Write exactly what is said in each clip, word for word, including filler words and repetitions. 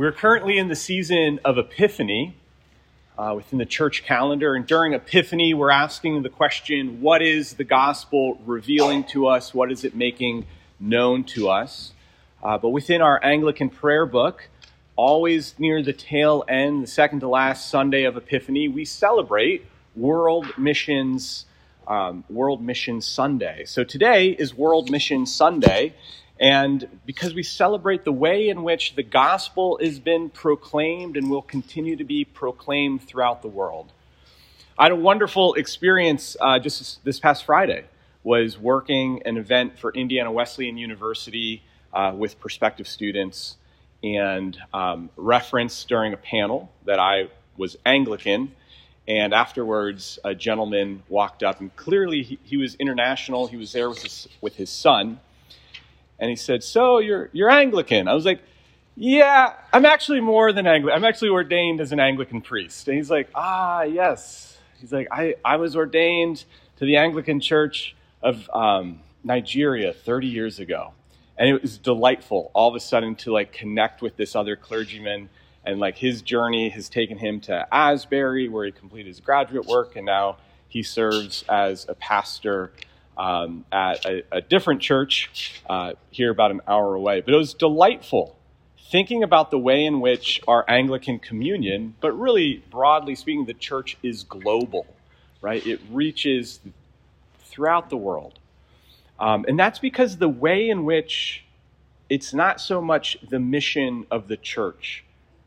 We're currently in the season of Epiphany uh, within the church calendar. And during Epiphany, we're asking the question, what is the gospel revealing to us? What is it making known to us? Uh, but within our Anglican prayer book, always near the tail end, the second to last Sunday of Epiphany, we celebrate World Missions um, World Mission Sunday. So today is World Mission Sunday. And because we celebrate the way in which the gospel has been proclaimed and will continue to be proclaimed throughout the world. I had a wonderful experience uh, just this past Friday, was working an event for Indiana Wesleyan University uh, with prospective students and um, referenced during a panel that I was Anglican. And afterwards, a gentleman walked up, and clearly he, he was international. He was there with his, with his son. And he said, so you're you're Anglican. I was like, yeah, I'm actually more than Anglican. I'm actually ordained as an Anglican priest. And he's like, ah, yes. He's like, I, I was ordained to the Anglican Church of um, Nigeria thirty years ago. And it was delightful all of a sudden to like connect with this other clergyman. And like his journey has taken him to Asbury, where he completed his graduate work. And now he serves as a pastor Um, at a, a different church uh, here about an hour away. But it was delightful thinking about the way in which our Anglican communion, but really broadly speaking, the church is global, right? It reaches throughout the world. Um, and that's because the way in which it's not so much the mission of the church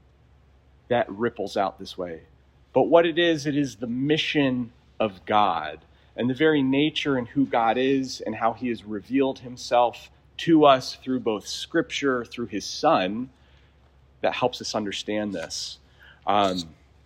that ripples out this way, but what it is, it is the mission of God. And the very nature and who God is and how he has revealed himself to us through both Scripture, through his Son, that helps us understand this. Um,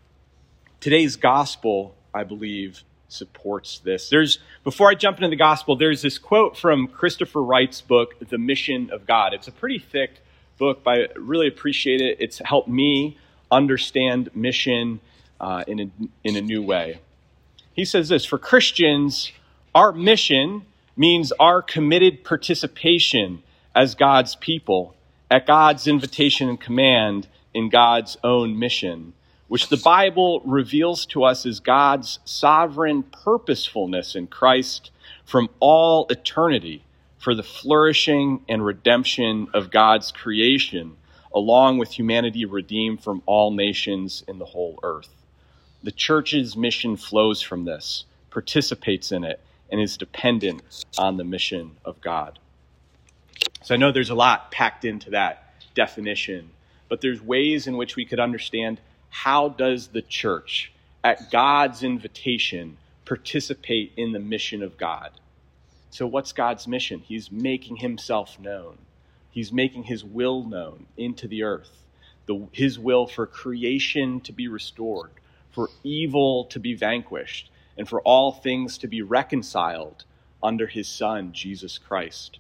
today's gospel, I believe, supports this. There's before I jump into the gospel, there's this quote from Christopher Wright's book, The Mission of God. It's a pretty thick book, but I really appreciate it. It's helped me understand mission uh, in a, in a new way. He says this, for Christians, our mission means our committed participation as God's people at God's invitation and command in God's own mission, which the Bible reveals to us as God's sovereign purposefulness in Christ from all eternity for the flourishing and redemption of God's creation, along with humanity redeemed from all nations in the whole earth. The church's mission flows from this, participates in it, and is dependent on the mission of God. So I know there's a lot packed into that definition, but there's ways in which we could understand how does the church, at God's invitation, participate in the mission of God. So what's God's mission? He's making himself known. He's making his will known into the earth, the, his will for creation to be restored, for evil to be vanquished, and for all things to be reconciled under his Son, Jesus Christ.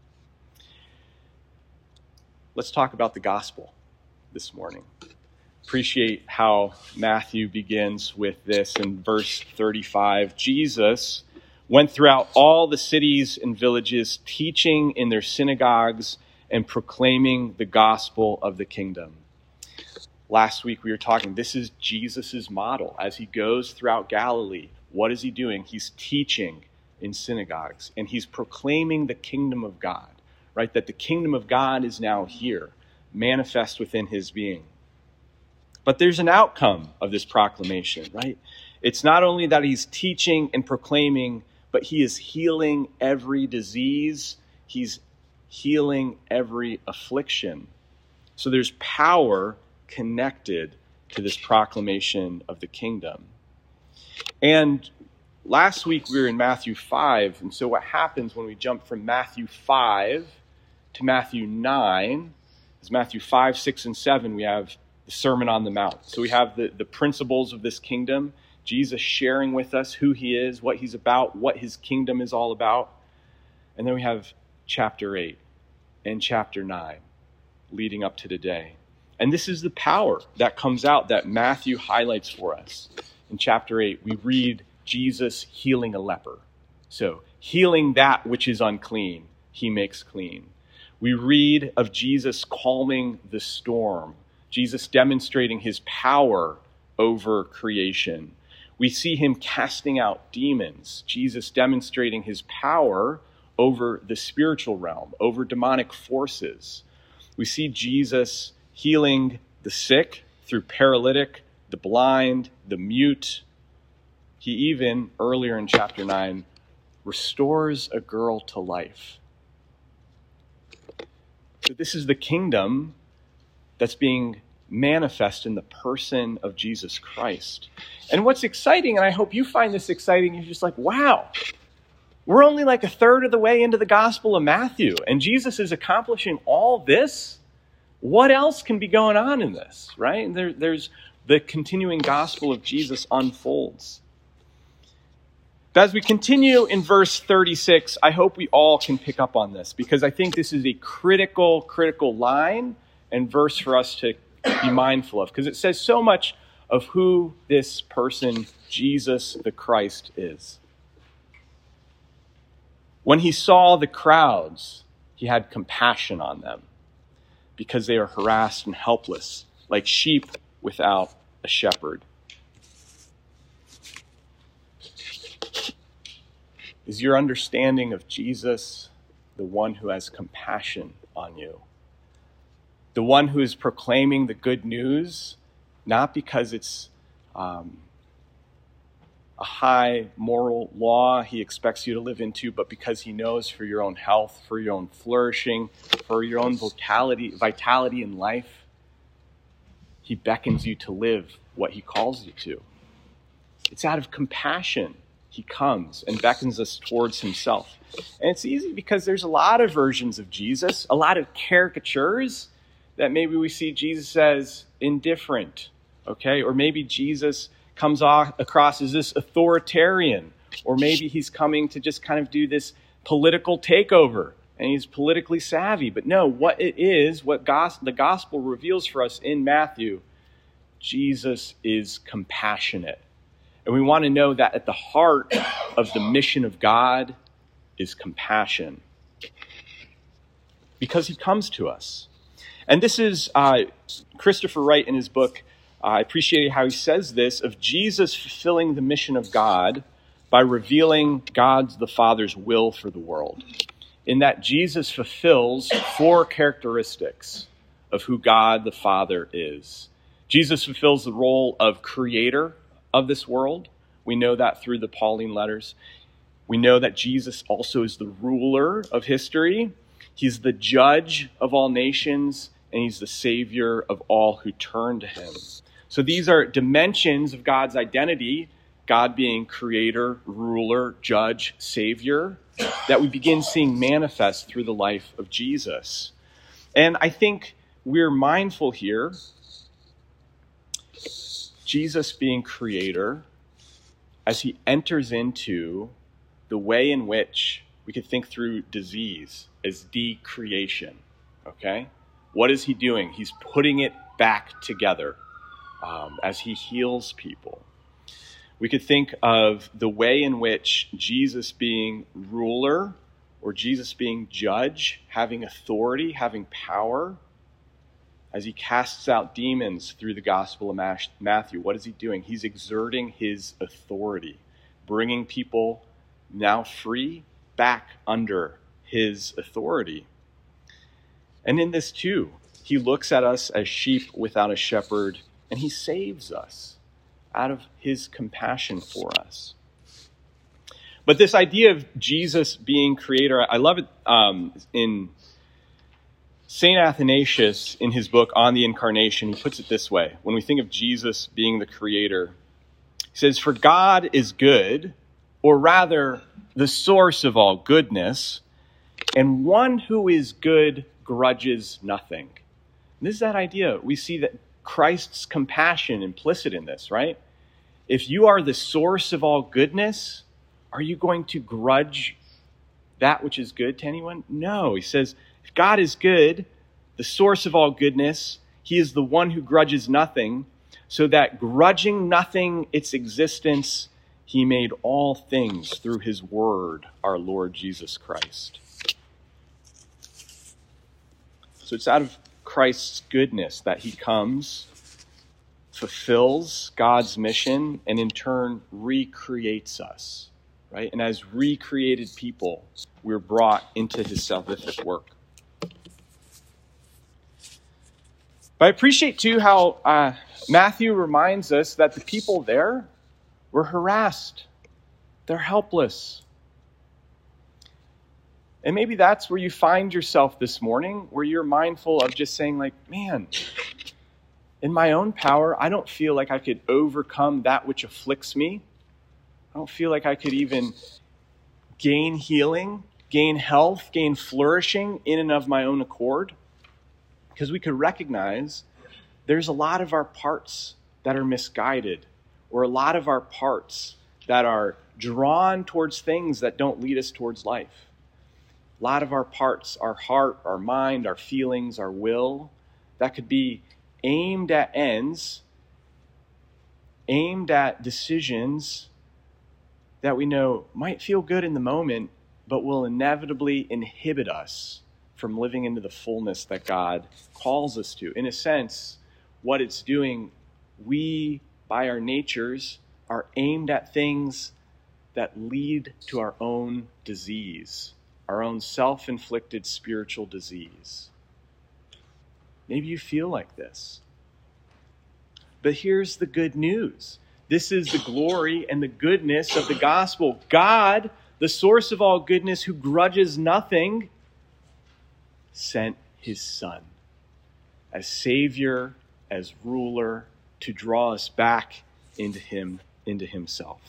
Let's talk about the gospel this morning. Appreciate how Matthew begins with this in verse thirty-five. Jesus went throughout all the cities and villages, teaching in their synagogues and proclaiming the gospel of the kingdom. Last week we were talking, this is Jesus' model. As he goes throughout Galilee, what is he doing? He's teaching in synagogues, and he's proclaiming the kingdom of God, right? That the kingdom of God is now here, manifest within his being. But there's an outcome of this proclamation, right? It's not only that he's teaching and proclaiming, but he is healing every disease. He's healing every affliction. So there's power connected to this proclamation of the kingdom. And last week we were in Matthew five, and so what happens when we jump from Matthew five to Matthew nine is Matthew five, six, and seven, we have the Sermon on the Mount. So we have the, the principles of this kingdom, Jesus sharing with us who he is, what he's about, what his kingdom is all about. And then we have chapter eight and chapter nine leading up to today. And this is the power that comes out that Matthew highlights for us. In chapter eight, we read Jesus healing a leper. So healing that which is unclean, he makes clean. We read of Jesus calming the storm Jesus demonstrating his power over creation. We see him casting out demons, Jesus demonstrating his power over the spiritual realm, over demonic forces. We see Jesus healing the sick through paralytic, the blind, the mute. He even, earlier in chapter nine, restores a girl to life. So this is the kingdom that's being manifest in the person of Jesus Christ. And what's exciting, and I hope you find this exciting, you're just like, wow, we're only like a third of the way into the Gospel of Matthew, and Jesus is accomplishing all this? What else can be going on in this, right? And there, there's the continuing gospel of Jesus unfolds. But as we continue in verse thirty-six, I hope we all can pick up on this, because I think this is a critical, critical line and verse for us to be mindful of, because it says so much of who this person, Jesus the Christ, is. When he saw the crowds, he had compassion on them, because they are harassed and helpless, like sheep without a shepherd. Is your understanding of Jesus the one who has compassion on you? The one who is proclaiming the good news, not because it's um, a high moral law he expects you to live into, but because he knows for your own health, for your own flourishing, for your own vitality, vitality in life, he beckons you to live what he calls you to. It's out of compassion he comes and beckons us towards himself. And it's easy because there's a lot of versions of Jesus, a lot of caricatures that maybe we see Jesus as indifferent, okay? Or maybe Jesus comes off, across as this authoritarian, or maybe he's coming to just kind of do this political takeover, and he's politically savvy. But no, what it is, what gos- the gospel reveals for us in Matthew, Jesus is compassionate. And we want to know that at the heart of the mission of God is compassion, because he comes to us. And this is uh, Christopher Wright in his book, uh, I appreciate how he says this, of Jesus fulfilling the mission of God by revealing God's the Father's will for the world. In that Jesus fulfills four characteristics of who God the Father is. Jesus fulfills the role of creator of this world. We know that through the Pauline letters. We know that Jesus also is the ruler of history. He's the judge of all nations, and he's the savior of all who turn to him. So these are dimensions of God's identity, God being creator, ruler, judge, savior, that we begin seeing manifest through the life of Jesus. And I think we're mindful here, Jesus being creator, as he enters into the way in which we could think through disease as decreation, okay? What is he doing? He's putting it back together um, as he heals people. We could think of the way in which Jesus being ruler or Jesus being judge, having authority, having power, as he casts out demons through the Gospel of Matthew. What is he doing? He's exerting his authority, bringing people now free back under his authority. And in this too, he looks at us as sheep without a shepherd, and he saves us out of his compassion for us. But this idea of Jesus being creator, I love it um, in Saint Athanasius, in his book On the Incarnation, he puts it this way. When we think of Jesus being the creator, he says, "For God is good, or rather the source of all goodness, and one who is good grudges nothing." And this is that idea. We see that Christ's compassion implicit in this, right? If you are the source of all goodness, are you going to grudge that which is good to anyone? No. He says, if God is good, the source of all goodness, he is the one who grudges nothing, so that grudging nothing its existence, he made all things through his word, our Lord Jesus Christ. So it's out of Christ's goodness that he comes, fulfills God's mission, and in turn recreates us, right? And as recreated people, we're brought into his salvific work. But I appreciate, too, how uh, Matthew reminds us that the people there were harassed. They're helpless. And maybe that's where you find yourself this morning, where you're mindful of just saying, like, man, in my own power, I don't feel like I could overcome that which afflicts me. I don't feel like I could even gain healing, gain health, gain flourishing in and of my own accord. Because we could recognize there's a lot of our parts that are misguided, or a lot of our parts that are drawn towards things that don't lead us towards life. A lot of our parts, our heart, our mind, our feelings, our will, that could be aimed at ends, aimed at decisions that we know might feel good in the moment, but will inevitably inhibit us from living into the fullness that God calls us to. In a sense, what it's doing, we, by our natures, are aimed at things that lead to our own disease, our own self-inflicted spiritual disease. Maybe you feel like this. But here's the good news. This is the glory and the goodness of the gospel. God, the source of all goodness, who grudges nothing, sent his Son as Savior, as ruler, to draw us back into him, into himself.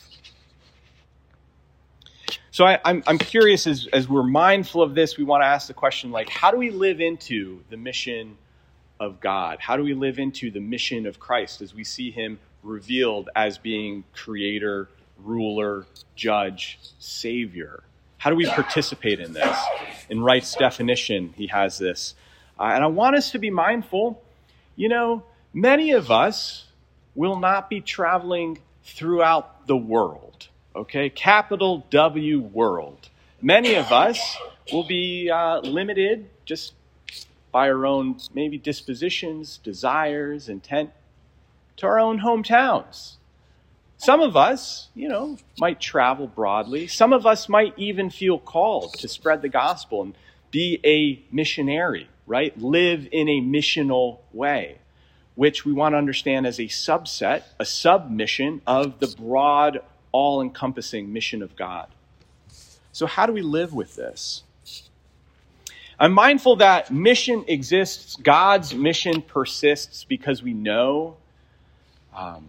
So I, I'm, I'm curious, as, as we're mindful of this, we want to ask the question, like, how do we live into the mission of God? How do we live into the mission of Christ as we see him revealed as being creator, ruler, judge, savior? How do we participate in this? In Wright's definition, he has this. Uh, and I want us to be mindful, you know, many of us will not be traveling throughout the world, okay? Capital W world. Many of us will be uh, limited just by our own maybe dispositions, desires, intent to our own hometowns. Some of us, you know, might travel broadly. Some of us might even feel called to spread the gospel and be a missionary, right? Live in a missional way, which we want to understand as a subset, a submission of the broad, all-encompassing mission of God. So how do we live with this? I'm mindful that mission exists, God's mission persists because we know um,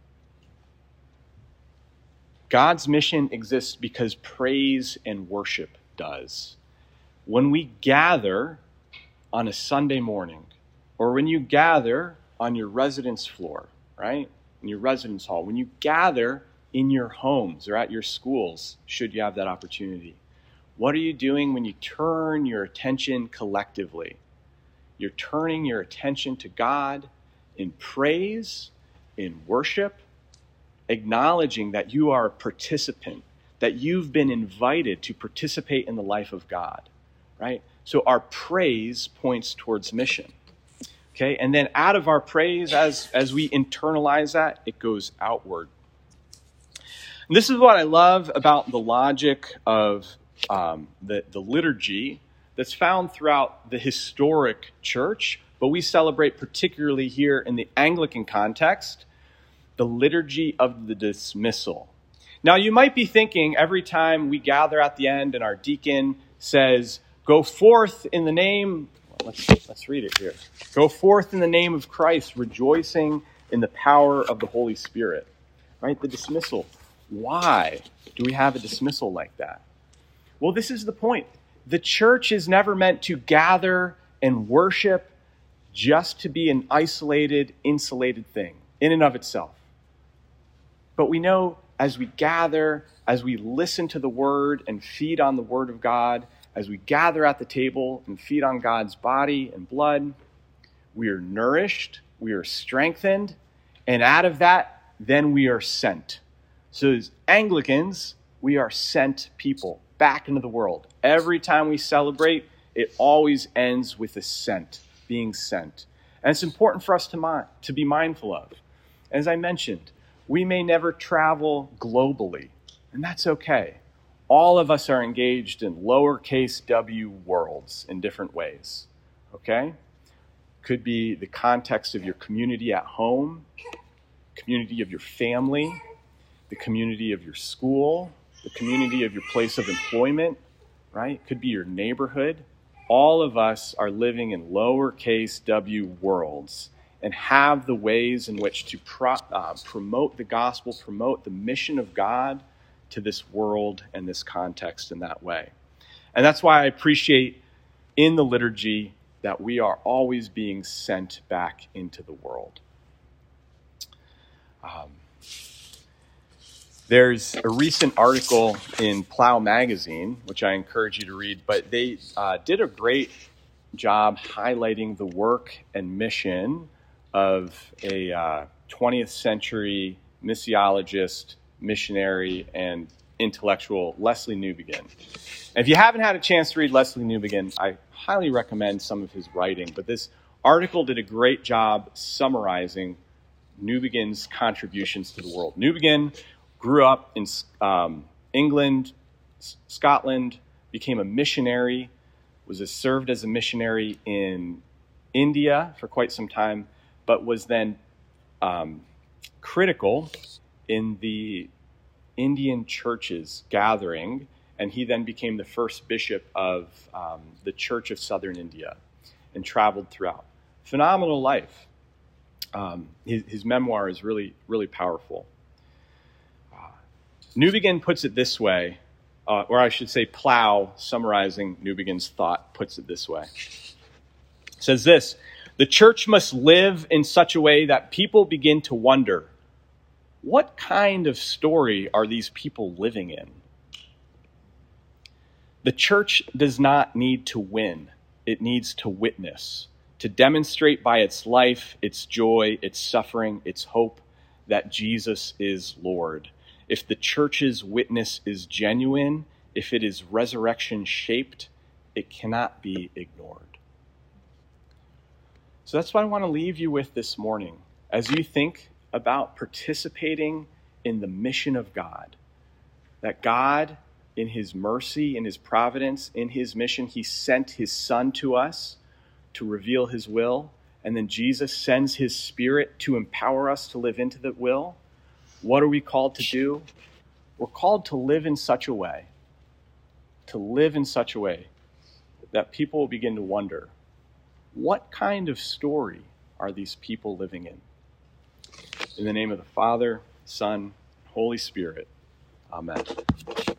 God's mission exists because praise and worship does. When we gather on a Sunday morning, or when you gather on your residence floor, right, in your residence hall, when you gather in your homes or at your schools, should you have that opportunity, what are you doing when you turn your attention collectively? You're turning your attention to God in praise, in worship, acknowledging that you are a participant, that you've been invited to participate in the life of God, right? So our praise points towards mission, okay? And then out of our praise, as, as we internalize that, it goes outward. And this is what I love about the logic of um, the, the liturgy that's found throughout the historic church, but we celebrate particularly here in the Anglican context, the liturgy of the dismissal. Now, you might be thinking every time we gather at the end and our deacon says, go forth in the name, well, let's, let's read it here. Go forth in the name of Christ, rejoicing in the power of the Holy Spirit. Right? The dismissal. Why do we have a dismissal like that? Well, this is the point. The church is never meant to gather and worship just to be an isolated, insulated thing in and of itself. But we know as we gather, as we listen to the word and feed on the word of God, as we gather at the table and feed on God's body and blood, we are nourished, we are strengthened, and out of that, then we are sent. So as Anglicans, we are sent people back into the world. Every time we celebrate, it always ends with a sent. being sent. And it's important for us to, mind, to be mindful of. As I mentioned, we may never travel globally, and that's okay. All of us are engaged in lowercase w worlds in different ways, okay? Could be the context of your community at home, community of your family, the community of your school, the community of your place of employment, right? Could be your neighborhood. All of us are living in lowercase w worlds and have the ways in which to pro, uh, promote the gospel, promote the mission of God to this world and this context in that way. And that's why I appreciate in the liturgy that we are always being sent back into the world. Um, there's a recent article in Plough magazine, which I encourage you to read, but they uh, did a great job highlighting the work and mission of a uh, twentieth century missiologist, missionary, and intellectual, Lesslie Newbigin. And if you haven't had a chance to read Lesslie Newbigin, I highly recommend some of his writing. But this article did a great job summarizing Newbigin's contributions to the world. Newbigin grew up in um, England, S- Scotland, became a missionary, was a, served as a missionary in India for quite some time, but was then um, critical in the Indian churches gathering, and he then became the first bishop of um, the Church of Southern India and traveled throughout. Phenomenal life. Um, his, his memoir is really, really powerful. Uh, Newbigin puts it this way, uh, or I should say Plough, summarizing Newbigin's thought, puts it this way. It says this: the church must live in such a way that people begin to wonder, what kind of story are these people living in? The church does not need to win. It needs to witness, to demonstrate by its life, its joy, its suffering, its hope that Jesus is Lord. If the church's witness is genuine, if it is resurrection shaped, it cannot be ignored. So that's what I want to leave you with this morning. As you think about participating in the mission of God, that God, in his mercy, in his providence, in his mission, he sent his Son to us to reveal his will, and then Jesus sends his Spirit to empower us to live into the will. What are we called to do? We're called to live in such a way, to live in such a way that people will begin to wonder, what kind of story are these people living in? In the name of the Father, Son, Holy Spirit, amen.